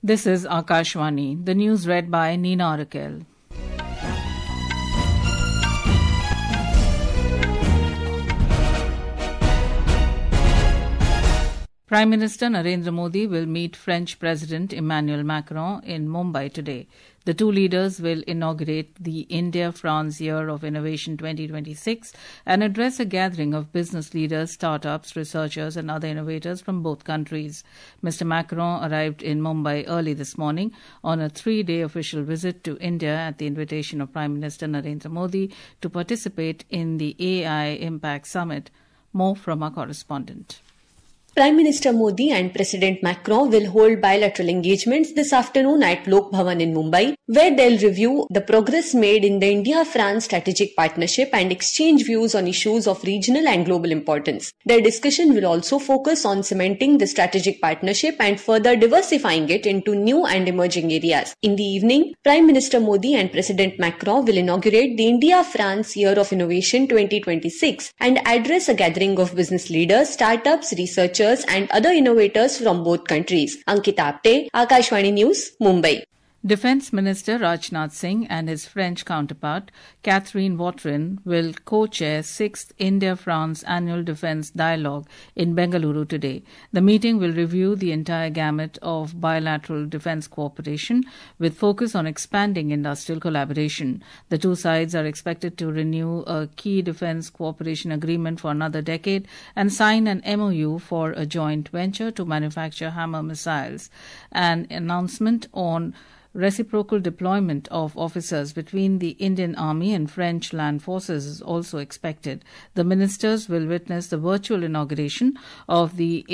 This is Akashvani. The news read by Nina Arakel. Prime Minister Narendra Modi will meet French President Emmanuel Macron in Mumbai today. The two leaders will inaugurate the India-France Year of Innovation 2026 and address a gathering of business leaders, startups, researchers and other innovators from both countries. Mr. Macron arrived in Mumbai early this morning on a 3-day official visit to India at the invitation of Prime Minister Narendra Modi to participate in the AI Impact Summit. More from our correspondent. Prime Minister Modi and President Macron will hold bilateral engagements this afternoon at Lok Bhavan in Mumbai, where they'll review the progress made in the India-France strategic partnership and exchange views on issues of regional and global importance. Their discussion will also focus on cementing the strategic partnership and further diversifying it into new and emerging areas. In the evening, Prime Minister Modi and President Macron will inaugurate the India-France Year of Innovation 2026 and address a gathering of business leaders, startups, researchers and other innovators from both countries. Ankita Apte, Akashvani News, Mumbai. Defence Minister Rajnath Singh and his French counterpart, Catherine Vautrin, will co-chair 6th India-France Annual Defence Dialogue in Bengaluru today. The meeting will review the entire gamut of bilateral defence cooperation with focus on expanding industrial collaboration. The two sides are expected to renew a key defence cooperation agreement for another decade and sign an MOU for a joint venture to manufacture Hammer missiles. An announcement on reciprocal deployment of officers between the Indian Army and French land forces is also expected. The ministers will witness the virtual inauguration of the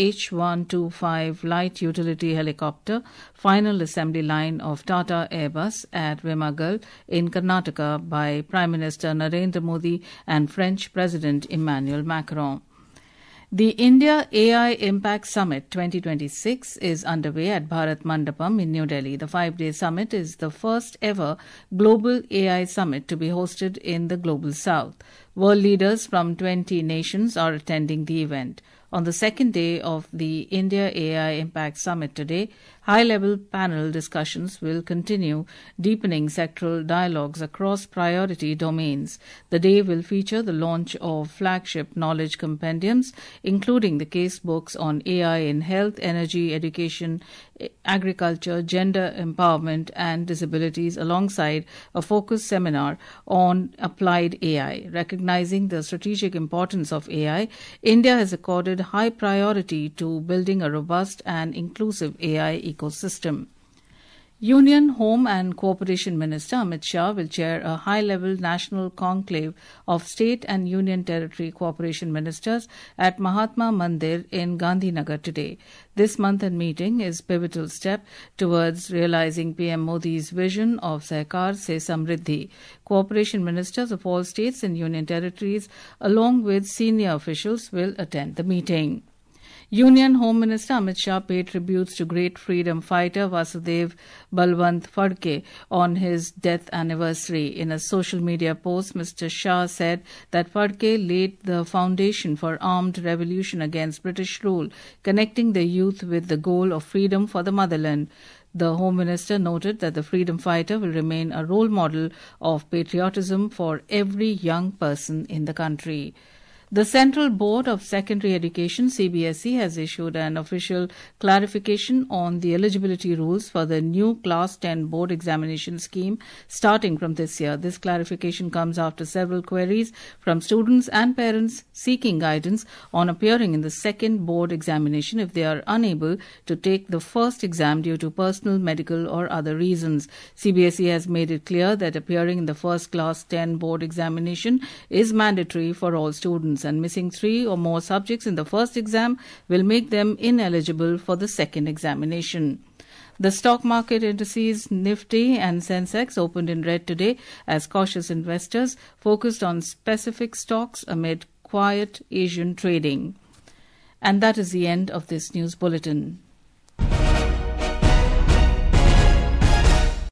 H-125 light utility helicopter final assembly line of Tata Airbus at Vimagal in Karnataka by Prime Minister Narendra Modi and French President Emmanuel Macron. The India AI Impact Summit 2026 is underway at Bharat Mandapam in New Delhi. The 5-day summit is the first ever global AI summit to be hosted in the Global South. World leaders from 20 nations are attending the event. On the second day of the India AI Impact Summit today, high-level panel discussions will continue, deepening sectoral dialogues across priority domains. The day will feature the launch of flagship knowledge compendiums, including the case books on AI in health, energy, education, agriculture, gender empowerment and disabilities, alongside a focused seminar on applied AI. Recognizing the strategic importance of AI, India has accorded high priority to building a robust and inclusive AI ecosystem. Union Home and Cooperation Minister Amit Shah will chair a high-level national conclave of state and union territory cooperation ministers at Mahatma Mandir in Gandhinagar today. This month-end meeting is a pivotal step towards realizing PM Modi's vision of Sahkar Se Samriddhi. Cooperation ministers of all states and union territories, along with senior officials, will attend the meeting. Union Home Minister Amit Shah paid tributes to great freedom fighter Vasudev Balwant Phadke on his death anniversary. In a social media post, Mr. Shah said that Phadke laid the foundation for armed revolution against British rule, connecting the youth with the goal of freedom for the motherland. The Home Minister noted that the freedom fighter will remain a role model of patriotism for every young person in the country. The Central Board of Secondary Education, CBSE, has issued an official clarification on the eligibility rules for the new Class 10 board examination scheme starting from this year. This clarification comes after several queries from students and parents seeking guidance on appearing in the second board examination if they are unable to take the first exam due to personal, medical or other reasons. CBSE has made it clear that appearing in the first Class 10 board examination is mandatory for all students, and missing 3 or more subjects in the first exam will make them ineligible for the second examination. The stock market indices Nifty and Sensex opened in red today as cautious investors focused on specific stocks amid quiet Asian trading. And that is the end of this news bulletin.